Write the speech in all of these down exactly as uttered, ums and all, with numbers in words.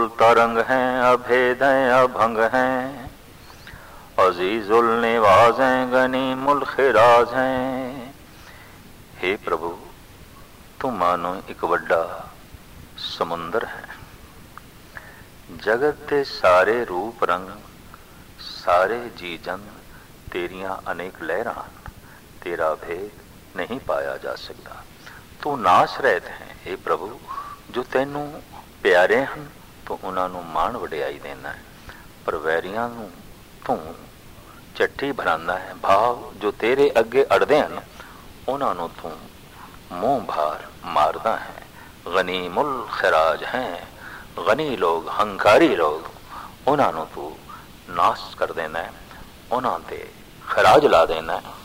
तरंग हैं, अभेद हैं, अभंग हैं, अजीजुल निवाज हैं, गनीमुल खिराज हैं। हे प्रभु, तू मानो एक वड्डा समुंदर है। जगत के सारे रूप रंग, सारे जी जन तेरियां अनेक लहरां, तेरा भेद नहीं पाया जा सकता। तू नाश रहत है। हे प्रभु, जो तैनू प्यारे हैं तो उन्होंने मान वडियाई देना है, पर वैरियां नू तू ਚੱਟੀ भरांदा है। भाव जो तेरे अगे अड़दे हैं उन्होंने तू मुंह भार मारदा है। गनीमुल खिराज हैं, गनी लोग, हंकारी लोग, उन्होंने तू नाश कर देना है, उन्होंने खराज ला देना है।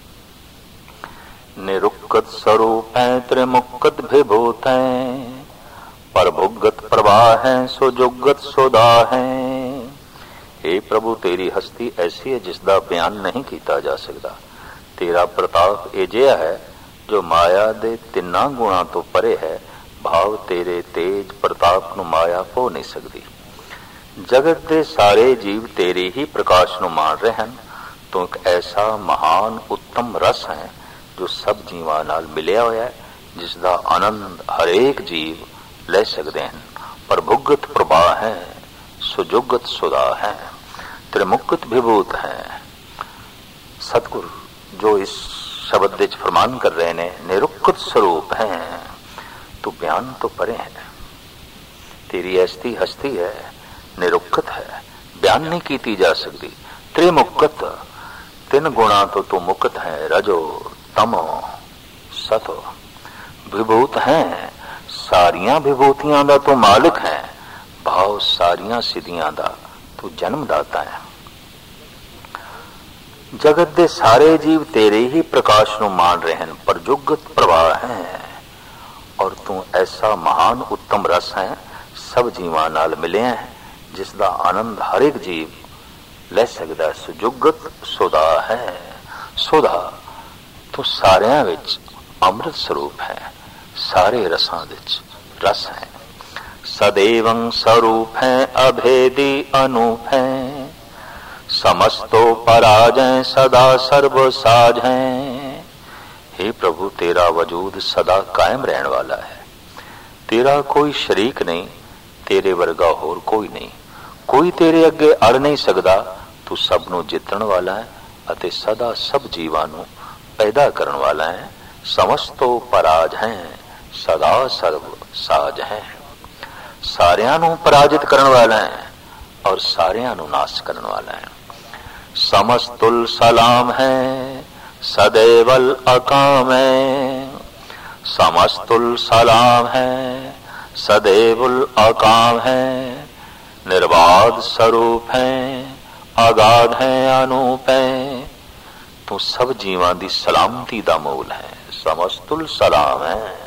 निरुक्कत स्वरूप है, त्रिमुक्कत विभूत है, परभुगत प्रवाह है, सुजुगत सुदा है। हे प्रभु, तेरी हस्ती ऐसी है जिसका बयान नहीं किया जा सकता। तेरा प्रताप अजिहा है जो माया दे तिन्ना गुणा तो परे है। भाव तेरे तेज प्रताप नू माया हो नहीं सकती। जगत दे सारे जीव तेरे ही प्रकाश नू मान रहे हैं। तो एक ऐसा महान उत्तम रस है जो सब जीवां नाल मिलिया होया है, जिसका आनंद हरेक जीव ले सकते हैं। प्रभुगत प्रभा है, सुजुगत सुधा है, त्रिमुक्त विभूत है। सतगुरु जो इस शब्द विच फरमान कर रहे ने, निरुक्त स्वरूप है, तो बयान तो परे है। तेरी ऐसी हस्ती है, निरुक्त है, बयान नहीं की जा सकती। त्रिमुक्त, तीन गुणा तो तू मुक्त है, रजो तमो सतो। विभूत है, सारियां विभूतियां दा तू मालिक है। भाव सारियां सिद्धियां दा तू जन्मदाता है। जगत दे सारे जीव तेरे ही प्रकाश नू मान रहे हैं, पर जुगत प्रवाह है। और तू ऐसा महान उत्तम रस है, सब जीवां नाल मिले हैं, जिसका आनंद हर एक जीव ले सकता है। सुजुगत सुधा है। सुधा तो सारियां विच अमृत स्वरूप है, सारे रसां विच रस है। सदैवं स्वरूप है, अभेदी अनूप है, समस्तो पराजय सदा सर्व साज है। हे प्रभु, तेरा वजूद सदा कायम रहने वाला है। तेरा कोई शरीक नहीं, तेरे वर्गा होर कोई नहीं, कोई तेरे अगे अड़ नहीं सकता। तू सब नू जितण वाला है अते सदा सब जीवां नू पैदा करने वाला है। समस्तो पराज है, सदा सर्व साज है। सारियां नू पराजित करने वाला है और सारियां नू नाश करने वाला है। समस्तुल सलाम है, सदैवल अकाम है। समस्तुल सलाम है, सदैवुल अकाम है। निर्बाध स्वरूप है, अगाध है, अनूप है। तू सब जीवां दी सलामती दा मूल है। समस्तुल सलाम है।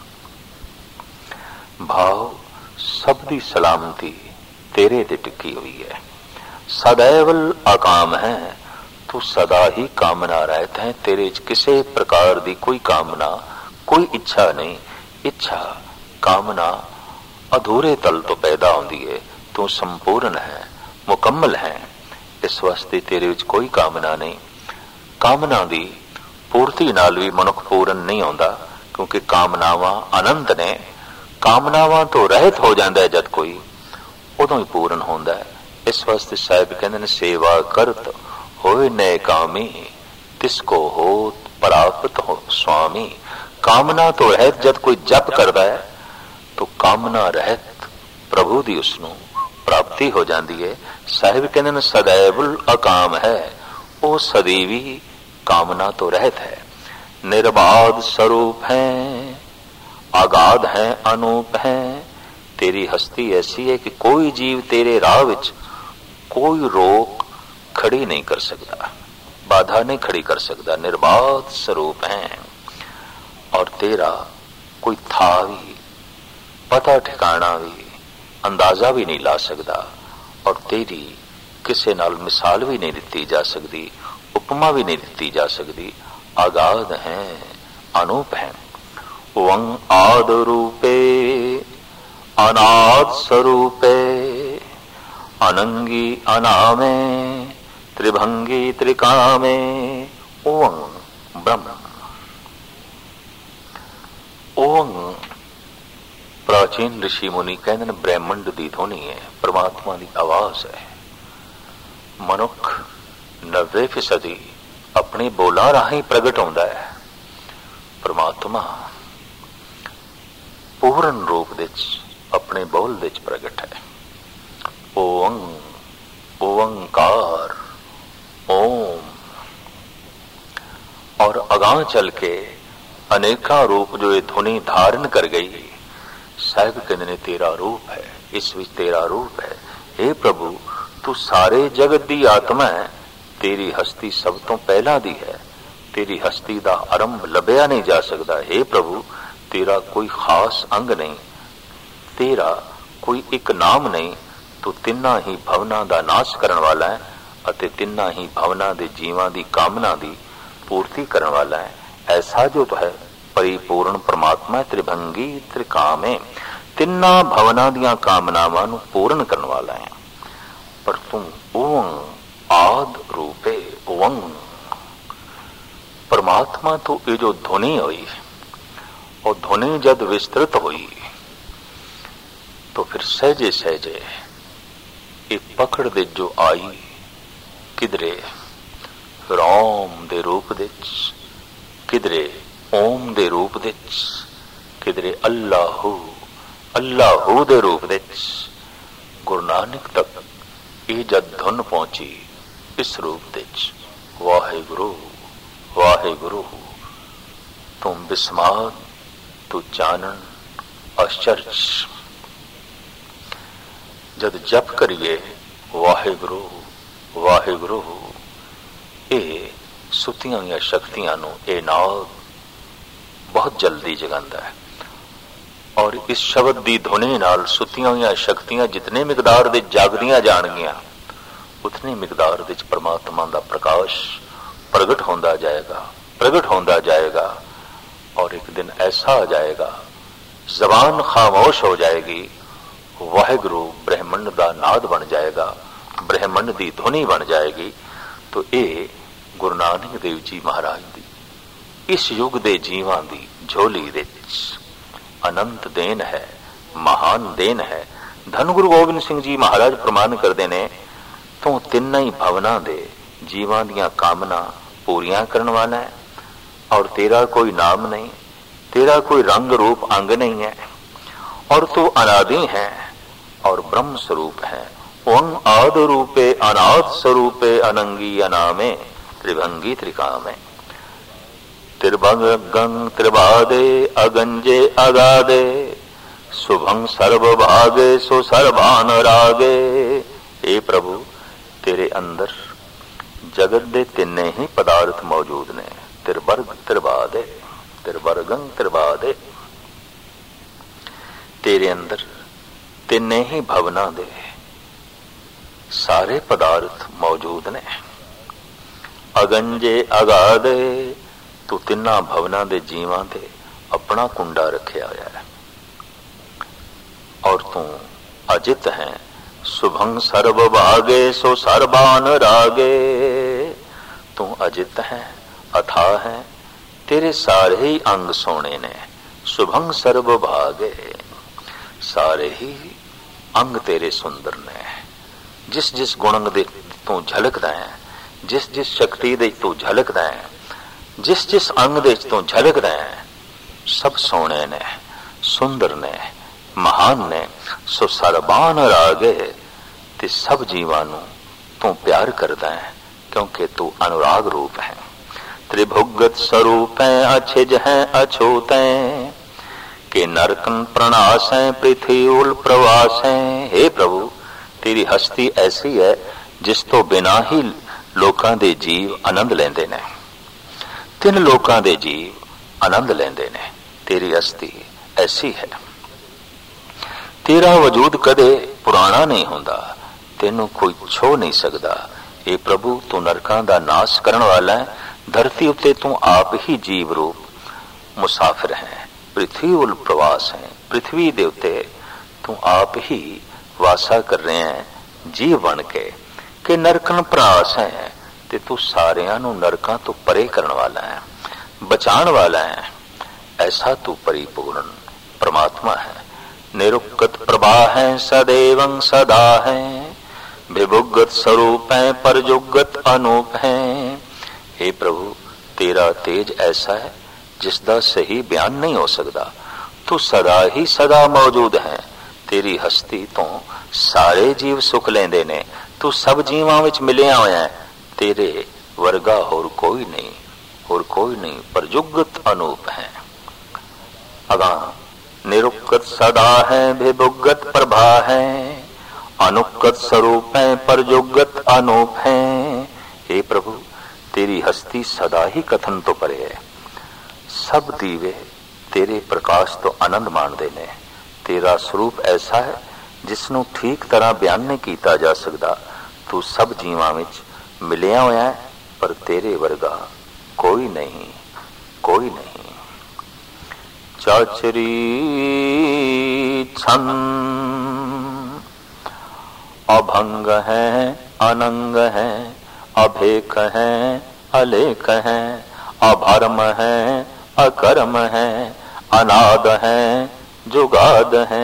भाव सब दी सलामती तेरे ते टिकी हुई है। सदैवल अकाम है, तू सदा ही कामना रहता है। तेरे च किसी प्रकार दी कोई कामना, कोई इच्छा नहीं। इच्छा कामना अधूरे तल तो पैदा होती है। तू संपूर्ण है, मुकम्मल है, इस वास्ते तेरे विच कोई कामना नहीं। कामना दी पूर्ति नाल भी मनुख पूर्ण नहीं होता, क्योंकि कामनावां अनंत ने। कामनावां तो रहत हो जाता है जद कोई, उदों ही पूर्ण होता है। इस वास्ते साहिब कहते हैं, सेवा करत होए नए कामी, तिसको होत प्राप्त हो स्वामी। कामना तो रहत जद कोई जप करता है, तो कामना रहत प्रभु दी उसनू प्राप्ति हो जाती है। साहिब कहते हैं, सदैवुल अकाम है, वो सदैवी कामना तो रहत है। निर्बाध स्वरूप है, अगाध है, अनूप है। तेरी हस्ती ऐसी है कि कोई जीव तेरे राह विच कोई रोक खड़ी नहीं कर सकता, बाधा नहीं खड़ी कर सकता। निर्बाध स्वरूप है और तेरा कोई था भी, पता ठिकाना भी, अंदाजा भी नहीं ला सकता। और तेरी किसी नाल मिसाल भी नहीं दी जा सकती, उपमा भी नहीं दी जा सकती। अगाध है, अनूप है। वं आद रूपे अनाद स्वरूपे अनंगी अनामे त्रिभंगी त्रिकामे ओं ब्रह्म। ओं प्राचीन ऋषि मुनि कहते हैं ब्रह्मंड की ध्वनि है, परमात्मा की आवाज है। मनुख नब्बे फीसदी अपने बोलां राही प्रगट होता है, परमात्मा पूर्ण रूप विच अपने बोल विच प्रगट है। ओं ओंकार ओम। और अगां चल के अनेका रूप जो ये ध्वनि धारण कर गई, साहिब कहते ने तेरा रूप है, इस विच तेरा रूप है। हे प्रभु तू सारे जगत दी आत्मा है, तेरी हस्ती सब तो पहला दी है, तेरी हस्ती दा आरंभ लभ्या नहीं जा सकता। हे प्रभु तेरा कोई खास अंग नहीं, तेरा कोई एक नाम नहीं, तू तिन्ना ही भवना दा नाश करन वाला है अते तिन्ना ही भवना दे जीवां दी कामना दी पूर्ति करन वाला है। ऐसा जो तो है परिपूर्ण परमात्मा त्रिभंगी त्रिकामे, तिन्ना भवना दियां कामनावां नूं पूर्ण करन वाला है। पर तू ओं आद रूपे ओं, परमात्मा तो ये जो ध्वनि हुई और ध्वनि जद विस्तृत हुई तो फिर सहजे सहजे एक पकड़ दे जो आई, किधरे राम दे रूप विच, किधरे ओम दे रूप विच, किधरे अल्लाहू अल्लाहू दे रूप विच। गुरु नानक तक ये जद धुन पहुंची इस रूप विच, वाहिगुरु वाहिगुरु तुम बिस्मात तू चानन आश्चर्य। जद जप करिए वाहिगुरु वाहिगुरु, ये सुतियां या शक्तियां नूं ये नाद बहुत जल्दी जगांदा है। और इस शब्द की ध्वनि नाल सुतियां या शक्तियां जितने मिकदार दे जागदियां जाणगियां, उतनी मिकदार दे परमात्मा दा प्रकाश प्रगट होंदा जाएगा प्रगट होंदा जाएगा। और एक दिन ऐसा आ जाएगा जबान खामोश हो जाएगी, वाहिगुरु ब्रह्मंड दा नाद बन जाएगा, ब्रह्मंड दी ध्वनि बन जाएगी। तो ये गुरु नानक देव जी महाराज दी इस युग दे जीवां दी झोली विच अनंत देन है, महान देन है। धन गुरु गोबिंद सिंह जी महाराज प्रमाण करते ने, तू तिन्ना ही भवना दे जीवां दियां कामना पूरियां करन वाला है। और तेरा कोई नाम नहीं, तेरा कोई रंग रूप अंग नहीं है, और तू अनादि है और ब्रह्म स्वरूप है। ओं आद रूपे अनाद स्वरूपे अनंगी अनामे त्रिभंगी त्रिकामे। त्रिभंगं त्रिबादे अगंजे अगादे शुभं सर्वभागे सो सर्वान रागे। हे प्रभु तेरे अंदर जगत दे तिन्ने ही पदार्थ मौजूद ने, त्रिवर्ग त्रिबादे त्रिवर्गं त्रिबादे। तेरे अंदर तिन्ने ही भवना दे सारे पदार्थ मौजूद ने। अगंजे अगाधे तू तिन्ना भवना दे जीवां ते अपना कुंडा रखिया होया है। और तू अजित है, शुभं सर्व भागे सो सर्वान रागे। तू अजित है, अथाह है, तेरे सारे ही अंग सोने ने। शुभं सर्व भागे, सारे ही अंग तेरे सुंदर ने। जिस जिस गुण दे तू झलकदा है, जिस जिस शक्ति दे तू झलकदा है, जिस जिस अंग दे तू झलकदा है, सब सोने ने, सुंदर ने, महान ने। सो सर्बान रागे, ते सब जीवां नूं तू प्यार करदा है, क्योंकि तू अनुराग रूप है। त्रिभुगत स्वरूप है, अछिज है अछूत है, के नरकन प्रणास है, पृथ्वी उल प्रवास है। हे प्रभु तेरी हस्ती ऐसी है जिस तो बिना ही लोकां दे जीव आनंद लेंदे ने। तिन लोकां दे जीव आनंद लेंदे ने, तेरी हस्ती ऐसी है। तेरा वजूद कदे पुराना नहीं हुंदा, तेनू कोई छो नहीं सकदा। हे प्रभु तू नरकां दा नाश करन वाला है, धरती उत्ते तू आप ही जीव रूप मुसाफिर है। पृथ्वी उल प्रवास है, पृथ्वी दे उत्ते तू आप ही वासा कर रहे हैं, जीव बन के कि नरकन भरास है ते तू सारियां नू नरकां तो परे करने वाला है, बचाण वाला है। ऐसा तू परिपूर्ण परमात्मा है। निरुक्त प्रभा है सदैवं सदा है, विभुगत स्वरूप है परजुगत अनूप है। हे प्रभु, तेरा तेज ऐसा है जिसदा सही बयान नहीं हो सकता। तू सदा ही सदा मौजूद है। तेरी हस्ती तो सारे जीव सुख लेंदे ने। तू सब जीवां विच मिलिया होया है। तेरे वर्गा होर कोई नहीं, होर कोई नहीं, परजुगत अनूप है। अगा निरुक्त सदा है, विभुगत प्रभा है, अनुगत स्वरूप है परजुगत अनूप है। हे प्रभु, तेरी हस्ती सदा ही कथन तो परे है। सब दीवे तेरे प्रकाश तो आनंद माणदे ने। तेरा स्वरूप ऐसा है जिसनों ठीक तरह बयान नहीं किया जा सकता। तू सब जीवां विच मिलिया होया है, पर तेरे वर्गा कोई नहीं, कोई नहीं। चाचरी छंद अभंग है, अनंग है, अभेक है, अलेख है, अभर्म है, अकर्म है, अनाद है, जुगाद है।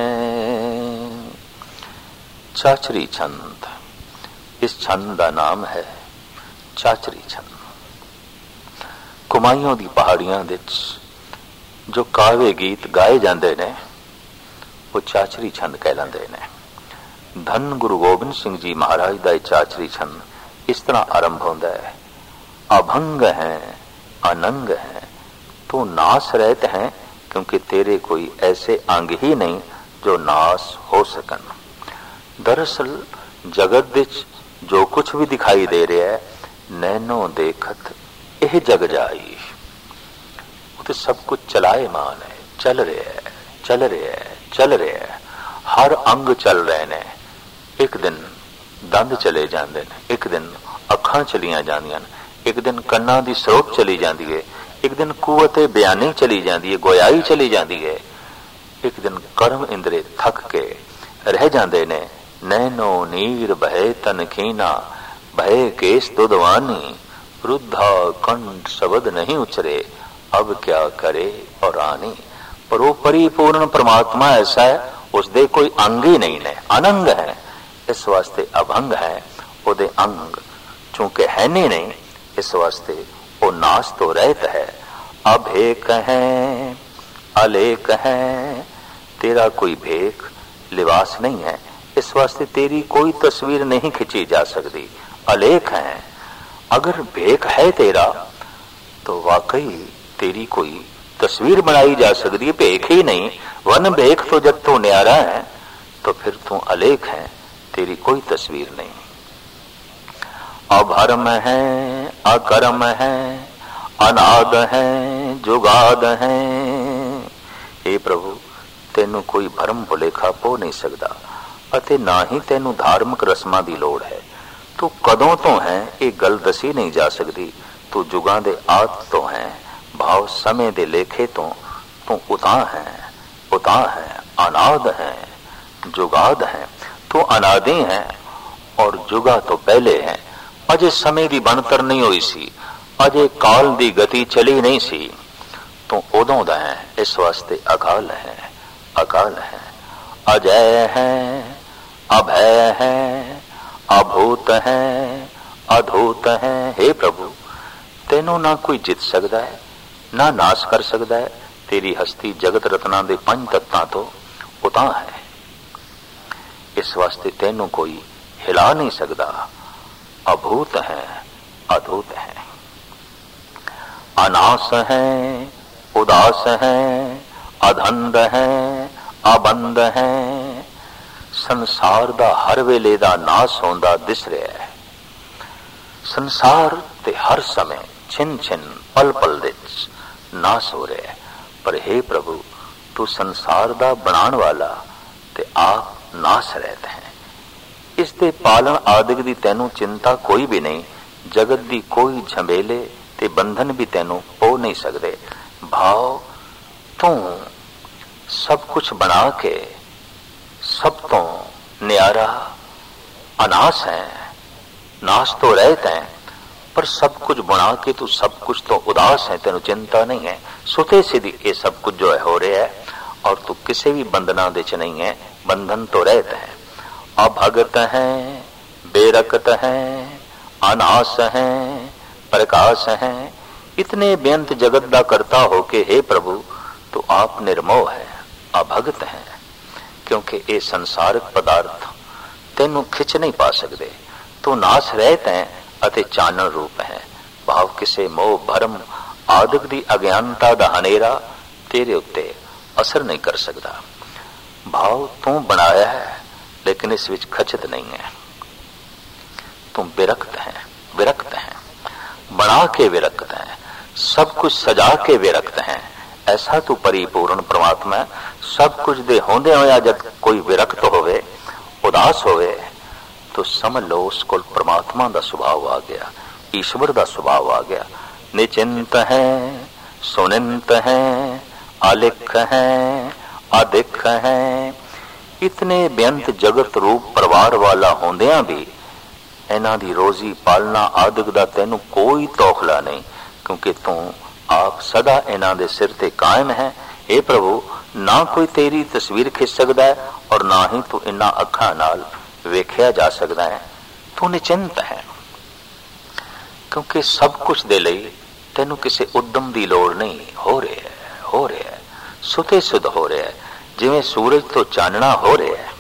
चाचरी छंद, इस छंद का नाम है चाचरी छंद। कुमाइयों दी पहाड़ियां विच जो कावे गीत गाए जाते ने वो चाचरी छंद कहलाते ने। धन गुरु गोबिंद सिंह जी महाराज का चाचरी छंद इस तरह आरंभ होता है। अभंग है, अनंग है, तो नाश रहत है, क्योंकि तेरे कोई ऐसे अंग ही नहीं जो नाश हो सकन। दरअसल जगत विच जो कुछ भी दिखाई दे रहा है, नैनो देखत यह जग जाई, तो सब कुछ चलायमान है, चल रहा है, चल रहा है, चल रहा है। हर अंग चल रहे ने। एक दिन दंद चले जाते हैं, एक दिन अखां चलियां जांदियां, एक दिन कन्नां दी स्रोत चली जाती है, एक दिन कुवते बयानी चली जाती है, गोयाई चली जाती है, एक दिन कर्म इंद्रे थक के रह जाते ने। नैनो नीर बहे तन खीना, भय केस दुधवानी, रुद्धा कंठ शब्द नहीं उचरे, अब क्या करे और आनी। पर वो परिपूर्ण परमात्मा ऐसा है, उसदे कोई अंग ही नहीं ने, अनंग है। इस वास्ते अभंग है, ओदे अंग चूंकि है नहीं नहीं, इस वास्ते वो नाश तो रहत है। अभेक है, अलेख है, तेरा कोई भेक लिबास नहीं है, इस वास्ते तेरी कोई तस्वीर नहीं खिंची जा सकती। अलेख है, अगर भेक है तेरा तो वाकई तेरी कोई तस्वीर बनाई जा सकती है। भेख ही नहीं, वन भेख तो जब तू न्यारा है तो फिर तू अलेख है, तेरी कोई तस्वीर नहीं। अभर्म है, अकर्म है, अनाद है, जुगाद है। हे प्रभु, तेनू कोई भरम भुलेखा पो नहीं सकता, अते ना ही तेनू धार्मिक रस्मां दी लोड़ है। तू कदों तो है ये गल दसी नहीं जा सकती। तू जुगां दे आद तो है, भाव समय दे लेखे तो तू उतां है, उतां है, अनाद है, जुगाद है। तू अनादि है और जुगा तो पहले है। अजे समय दी बनतर नहीं हुई सी, अजे काल दी गति चली नहीं सी, तू उदों दा है, इस वास्ते अकाल है, अकाल है। अजय है, अभय है, अभूत है, अधूत है। हे प्रभु, तेनों ना कोई जित सकता है, ना नाश कर सकता है। तेरी हस्ती जगत रत्ना दे पंच तत्तां तो उतां है, इस वास्ते तेनों कोई हिला नहीं सकता। अभूत है, अधूत है, अनास है, उदास है, अधंद है, अबंद है। संसार दा हर वेले दा नाश होंदा दिस रहा है। संसार ते हर समय छिन छिन पल पल दे नाश हो रहा है। पर हे प्रभु, तू संसार दा बनाण वाला ते आप नाश रहते हैं। इस दे पालन आदिक दी तैनू चिंता कोई भी नहीं। जगत दी कोई झमेले ते बंधन भी तैनू हो नहीं सकते। भाव तू सब कुछ बना के सब तो न्यारा अनास है, नाश तो रहते हैं, पर सब कुछ बना के तू सब कुछ तो उदास है, तेन चिंता नहीं है। सुते सीधी ये सब कुछ जो है हो रहा है, और तू किसी भी बंधना दे च नहीं है, बंधन तो रहते हैं। अभगत हैं, बेरकत हैं, अनास हैं, प्रकाश हैं, इतने बेअंत जगत दा करता हो के हे प्रभु तो आप निर्मोह है, अभगत हैं, क्योंकि ये संसारिक पदार्थ तेनू खिंच नहीं पा सकते। तू नाश रहत है अते चानण रूप है। भाव किसे मोह भरम आदਿਕ ਦੀ अज्ञानता ਦਾ ਹਨੇਰਾ तेरे उत्ते असर नहीं कर सकता। भाव तू बनाया है लेकिन इस विच खचित नहीं है। तुम विरक्त है, विरक्त है, बना के विरक्त है, सब कुछ सजा के विरक्त है। ऐसा तू परिपूर्ण परमात्मा है। सब कुछ दे होंदे होया जब कोई विरक्त होवे, उदास होवे, तो समझ लो उसको परमात्मा का स्वभाव आ गया, ईश्वर का स्वभाव आ गया। निचिंत है, सुनिंत है, आलिख है, आदिख है, इतने बेअंत जगत रूप परिवार वाला होंदियां भी इन्हां दी रोजी पालना आदिक दा तैनू कोई तौखला नहीं, क्योंकि तू आप सदा इन्हां दे सिर ते कायम है। हे प्रभु, ना कोई तेरी तस्वीर खिंच सकता है और ना ही तू इन्हां अखां नाल वेख्या जा सकता है। तू निचिंत है, क्योंकि सब कुछ दे लई तेनू किसी उद्यम की लोड़ नहीं। हो रहा है, हो रहा है, सुते सुध हो रहा है, जिवें सूरज तो चानना हो रहा है,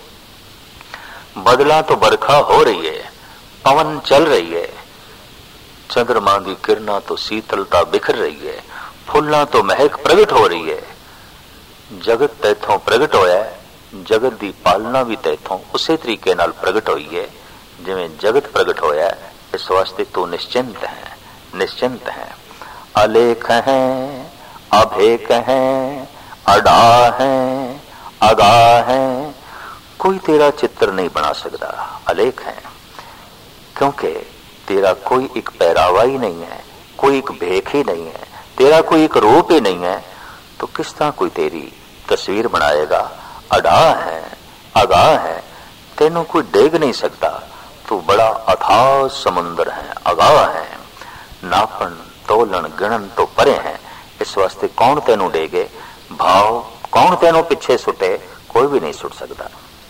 बदला तो बरखा हो रही है, पवन चल रही है, चंद्रमा की किरणा तो शीतलता बिखर रही है, फुल्लां तो महक प्रगट हो रही है। जगत तैथों प्रगट होया है, जगत की पालना भी तैथों उसे तरीके नाल प्रगट हुई है जिवें जगत प्रगट होया है। इस वास्ते तू निश्चिंत है, निश्चिंत है, अलेख है, अभेक है, अडा है, अगा है, कोई तेरा चित्र नहीं बना सकता। अलेख है क्योंकि तेरा कोई एक पहरावा ही नहीं है, कोई एक भेख ही नहीं है, तेरा कोई एक रूप ही नहीं है, तो किस तरह कोई तेरी तस्वीर बनाएगा। अडा है, अगा है, तेनों कोई डेग नहीं सकता। तू बड़ा अथाह समुंदर है, अगा है, नापन तोलन गिणन तो परे है। इस वास्ते कौन तेनों डेगे। भाव कौन तेनों पीछे सुटे, कोई भी नहीं सुट सकता।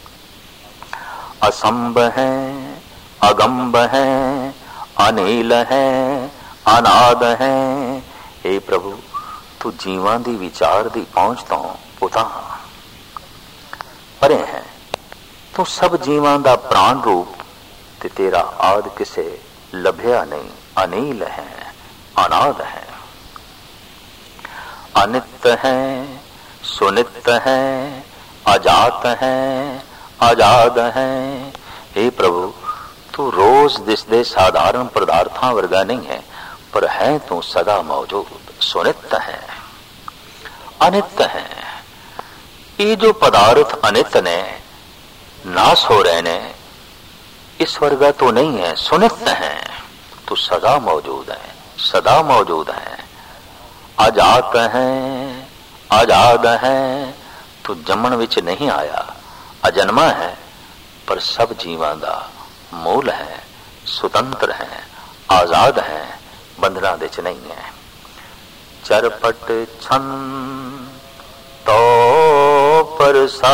असंभ है, अगंभ है, अनील है, अनाद है। हे प्रभु, तू जीवां दी विचार दी पहुंच तो पुता परे है। तू सब जीवां दा प्राण रूप ते तेरा आद किसे लभ्या नहीं। अनील है, अनाद है, अनित है, सुनित है, अजात है, आजाद है। हे प्रभु, तू रोज दिसदे साधारण पदार्थां वर्गा नहीं है, पर है तू सदा मौजूद। सुनित है, अनित है। ये जो पदार्थ अनित ने नाश हो रहे ने, इस वर्गा तो नहीं है, सुनित है। तू सदा मौजूद है, सदा मौजूद है। अजात है, आजाद है, तू जमन विच नहीं आया, अजन्मा है, पर सब जीवां दा मूल है, स्वतंत्र है, आजाद है, बंधना दे च नहीं है। चरपट छन तो प्रसाद,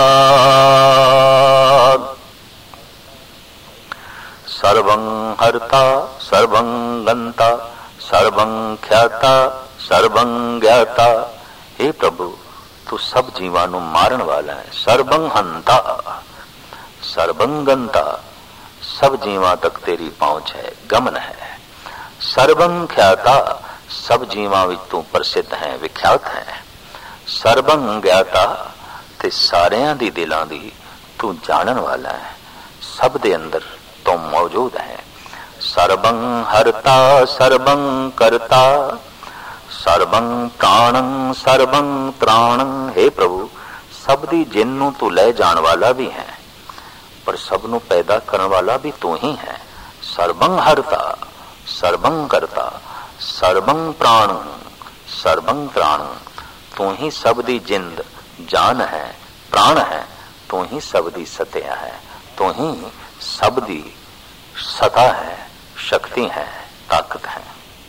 सर्वं हर्ता, सर्वं गंता, सर्वं ख्याता, सर्वं ज्ञाता। हे प्रभु, तू सब जीवां नू मारन वाला है। सर्वं हंता, सर्वं गंता, सब जीवां तक तेरी पहुंच है, गमन है। सर्वं ख्याता, सब जीवां विच तू प्रसिद्ध है, विख्यात है। सर्वं ज्ञाता, ते सारियां दी दिलां दी तू जानन वाला है, सब दे अंदर तू मौजूद है। सर्वं हरता, सर्वं करता, सर्वं प्राणं, सर्वं त्राणं। हे प्रभु, सब दी जिन नू तू ले जान वाला भी है, पर सब नू पैदा करने वाला भी तू ही है। सर्वं हरता, सर्वं करता, सर्वं प्राणं, सर्वं त्राणं। तू ही सब दी जिंद जान है, प्राण है, तू ही सब दी सत्या है, तू तो ही सब दी सता है, शक्ति है, ताकत है।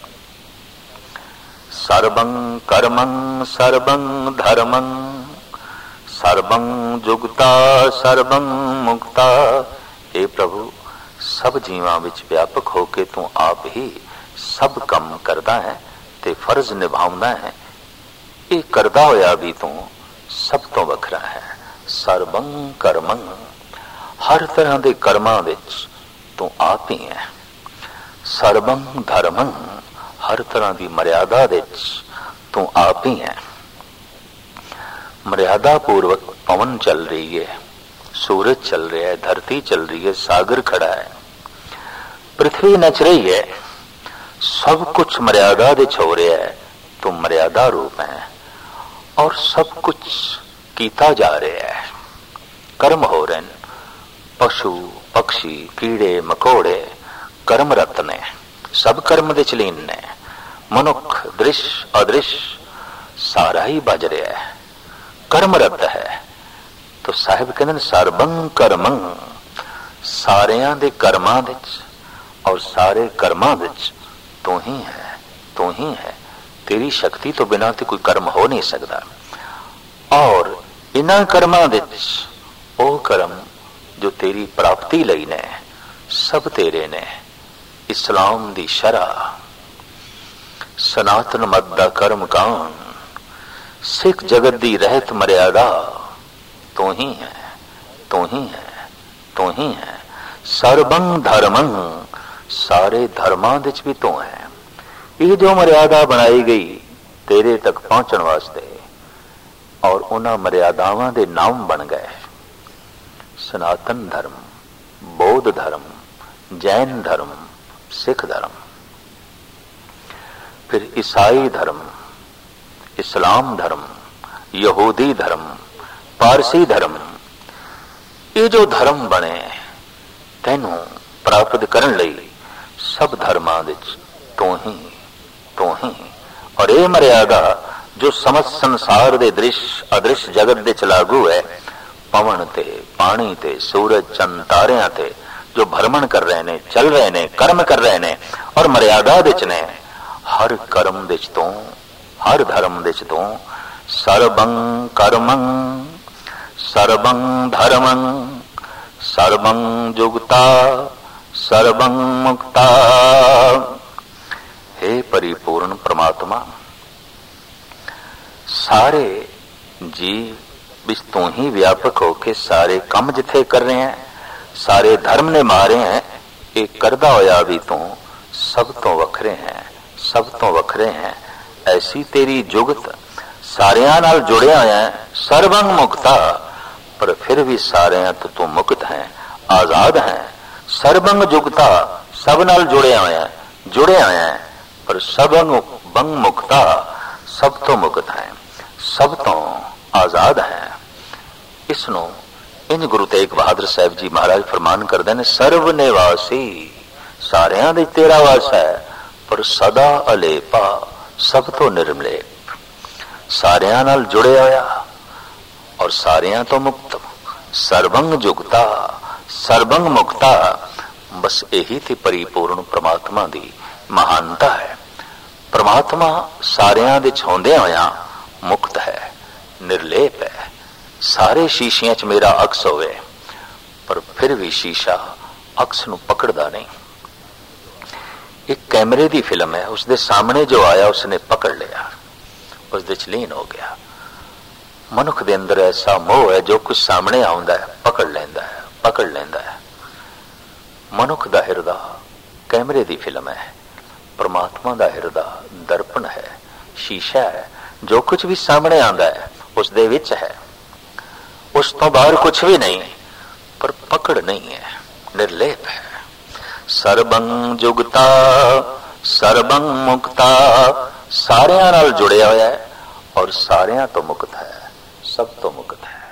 सर्वं कर्मं सर्वं धर्मं सर्वं जुगता सर्वं मुक्ता। हे प्रभु, सब जीवां विच व्यापक होके तू आप ही सब काम करदा है ते फर्ज निभाउंदा है। ये करदा होया भी तू सब तो वखरा है। सर्वं कर्मं, हर तरह के कर्मां विच तू आप ही है। सर्वं धर्मं, हर तरह की मर्यादा विच तू आप ही है। मर्यादा पूर्वक पवन चल रही है, सूरज चल रहा है, धरती चल रही है, सागर खड़ा है, पृथ्वी नच रही है, सब कुछ मर्यादा विच हो रहा है। तू मर्यादा रूप है और सब कुछ कीता जा रहा है। कर्म हो रहे हैं, पशु पक्षी कीड़े मकोड़े कर्मरत ने, सब कर्म विच लीन ने। मनुख दृश्य अदृश्य सारा ही बज रहा है, कर्मरत है। तो साहिब कहते सर्वं कर्मं, सारियां दे कर्मां विच और सारे कर्मां विच तू ही है, तू ही है। तेरी शक्ति तो बिना ते कोई कर्म हो नहीं सकता। और इन्हां कर्मां विच ओ कर्म जो तेरी प्राप्ति लई ने, सब तेरे ने। इस्लाम दी शरह, सनातन मत दा कर्म कान, सिख जगत दी रहत मर्यादा तू ही है, तू ही है, तू ही है। सर्वं धर्मं, सारे धर्मां विच भी तू है। ये जो मर्यादा बनाई गई तेरे तक पहुंचने वास्ते, और उन्हां मर्यादावां दे नाम बन गए सनातन धर्म, बौद्ध धर्म, जैन धर्म, सिख धर्म, फिर ईसाई धर्म, इस्लाम धर्म, यहूदी धर्म, पारसी धर्म। ये जो धर्म बने तेनू प्राप्त करन लई सब धर्मां विच तू ही, तू ही। और ये मर्यादा जो समस्त संसार दे दृश्य अदृश्य जगत दे च लागू है, पवन ते पानी ते सूरज चंद तारियां ते जो भ्रमण कर रहे ने, चल रहे ने, कर्म कर रहे ने और मर्यादा विच ने। हर कर्म विच तू, हर धर्म विच तू। सर्वं कर्मं सर्वं धर्मं सर्वं जुगता सर्वं मुक्ता। हे परिपूर्ण परमात्मा, सारे जीव विच तू ही व्यापक होके सारे काम जिथे कर रहे हैं, सारे धर्म ने मारे हैं, एक करदा होया भी तू सब तो वखरे हैं, सब तो वखरे हैं। ऐसी तेरी जुगत सारियां नाल जुड़िया है। सर्वं मुक्ता, पर फिर भी सारियां तो तू मुक्त है, आजाद है। सर्वं जुगता, सब नाल जुड़े हुए हैं, जुड़े हुए हैं, पर सर्वं बंग मुक्ता, सब तो मुक्त है, सब तो आजाद है। इसनों इंज गुरु तेग बहादुर साहब जी महाराज फरमान करते हैं, सर्व निवासी, सारियां दे तेरा वास है, पर सदा अलेपा, सब तो निर्मलेप। सारियां नाल जुड़े होया और सारियां तो मुक्त। सर्वं जुगता सर्वं मुक्ता, बस यही थी परिपूर्ण परमात्मा दी महानता है। परमात्मा सारियां दे होंदे होया मुक्त है, निर्लेप है। सारे शीशियां च मेरा अक्स होवे, पर फिर भी शीशा अक्स नूं पकड़दा नहीं। एक कैमरे दी फिल्म है, उसके सामने जो आया उसने पकड़ लिया, उस दे च लीन हो गया। मनुख दे अंदर ऐसा मोह है, जो कुछ सामने आउंदा है पकड़ लेंदा है, पकड़ लेंदा है। मनुख दा हिरदा कैमरे दी फिल्म है, परमात्मा दा हिरदा दर्पण है, शीशा है। जो कुछ भी सामने आंदा है उस दे विच है, उस तो बाहर कुछ भी नहीं, पर पकड़ नहीं है, निर्लेप है। सर्वं जुगता सर्वं मुक्ता, सारियां नाल जुड़िया होया है और सारियां तो मुक्त है, सब तो मुक्त है।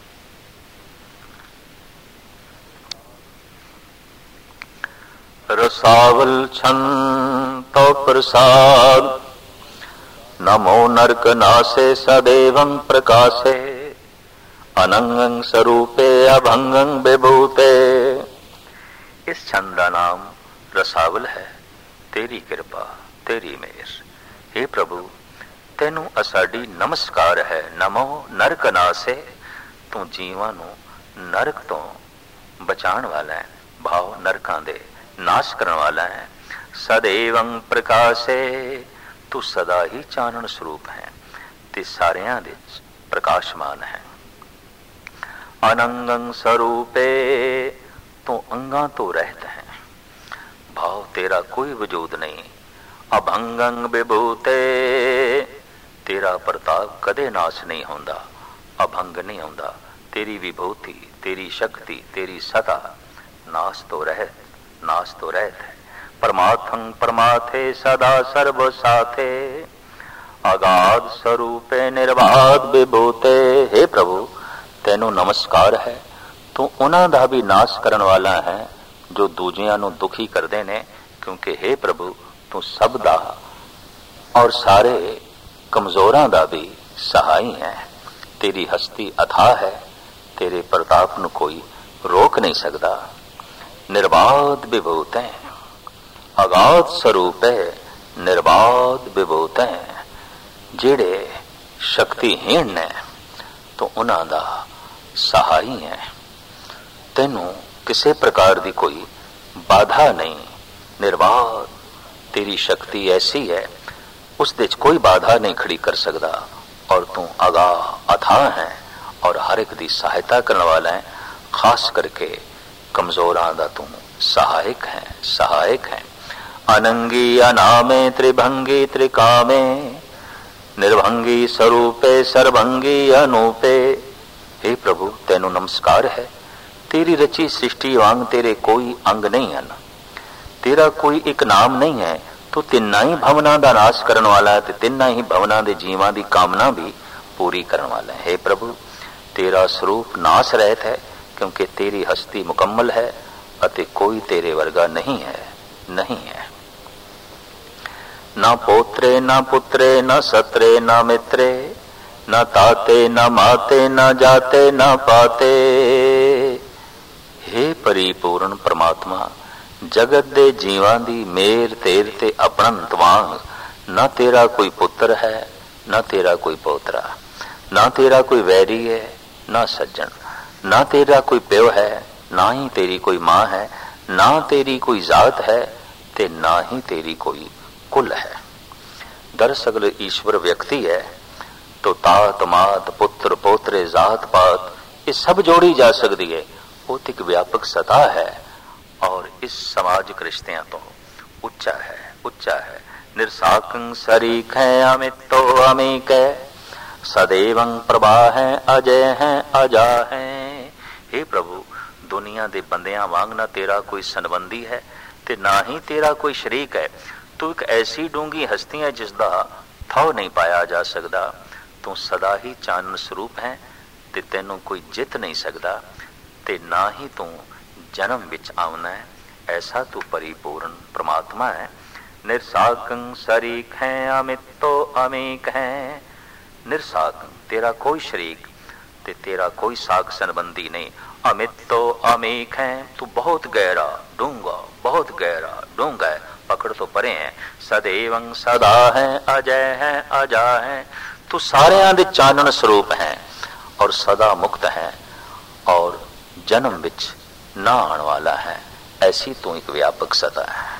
रसावल छन तो प्रसाद, नमो नरक नासे सदैवं प्रकाशे। अनंगं स्वरूपे अभंगं विभूते। इस छंद का नाम रसावल है। तेरी कृपा तेरी मेहर। हे प्रभु तेनू असाडी नमस्कार है। नमो नरक नासे। तू जीवां नू नरक तो बचाण वाला है। भाव नरकां दे नाश करने वाला है। सदैवं प्रकाशे। तू सदा ही चानन स्वरूप है ते सारियां दे प्रकाशमान है। अनंगं स्वरूपे। तू अंगां तो रहत है। भाव तेरा कोई वजूद नहीं। अभंगं विभूते। तेरा प्रताप कदे नाश नहीं होंदा, अभंग नहीं होंदा। तेरी विभूति तेरी शक्ति तेरी सदा नाश तो रहत नाश तो रहत है। परमार्थं परमाथे सदा सर्व साथे। अगाध स्वरूपे निर्बाध विभूते। हे प्रभु तेनू नमस्कार है। तू उन्हां दा भी नाश करन वाला है जो दूजियां नू दुखी करदे ने, क्योंकि हे प्रभु तू सब दा और सारे कमजोरां दा भी सहाई है। तेरी हस्ती अथाह है। तेरे प्रताप नू कोई रोक नहीं सकता। निर्बाध विभूते अगाध स्वरूप है। निर्बाध विभूते जेड़े शक्तिहीन ने तो उन्हां दा सहाई है। तेनू किसी प्रकार की कोई बाधा नहीं। निर्बाध तेरी शक्ति ऐसी है उस दे कोई बाधा नहीं खड़ी कर सकता। और तू अगाह अथाह है और हर एक की सहायता करने वाला है। खास करके कमजोरां दा तू सहायक है सहायक है। अनंगी अनामे त्रिभंगी त्रिकामे। निर्भंगी स्वरूपे सर्वंगी अनूपे। हे प्रभु तेनू नमस्कार है। तेरी रची सृष्टि वांग तेरे कोई अंग नहीं है। तेरा कोई एक नाम नहीं है। तो तिन्ना ही भवना का नाश करने वाला है। तिन्ना ही भवना के जीवां की कामना भी पूरी करने वाला है। हे प्रभु तेरा स्वरूप नाश रहत है, क्योंकि तेरी हस्ती मुकम्मल है अते कोई तेरे वर्गा नहीं है नहीं है। ना पोत्रे ना पुत्रे ना सत्रे ना मित्रे। ना ताते ना माते ना जाते ना पाते। हे परिपूर्ण परमात्मा जगत दे जीवां दी मेर तेर ते अपनंत वांग ना तेरा कोई पुत्र है ना तेरा कोई पोतरा। ना तेरा कोई वैरी है ना सज्जन। ना तेरा कोई प्यो है ना ही तेरी कोई मां है। ना तेरी कोई जात है ते ना ही तेरी कोई कुल है। दरअसल ईश्वर व्यक्ति है तो तात मात पुत्र पोत्रे जात पात ये सब जोड़ी जा सकती है। वो एक व्यापक सतह है और इस सामाजिक रिश्तियां तो उच्चा है उच्चा है। निर्साकं सरीख है अमितो अमीक है। सदैवं प्रभा है अजय है अजा है। हे प्रभु दुनिया दे बंदियां वांग ना तेरा कोई संबंधी है ते ना ही तेरा कोई शरीक है। तू एक ऐसी डूंगी हस्ती है जिसदा थाव नहीं पाया जा सकता। तू सदा ही चानन स्वरूप है ते तेनू कोई जित नहीं सकता ते ना ही तू जन्म विच आउना है। ऐसा तू परिपूर्ण परमात्मा है। निर्साकं शरीक है अमितो अमीक है। निर्साकं तेरा कोई शरीक ते तेरा कोई साक संबंधी नहीं। अमितो अमीक है। तू बहुत गहरा डूंगा बहुत गहरा डूंगा है, पकड़ तो परे है। सदैवं सदा है अजय है अजा है। तू सारियां दे चानन स्वरूप है और सदा मुक्त है और जन्म विच ना आने वाला है। ऐसी तू एक व्यापक सत्ता है।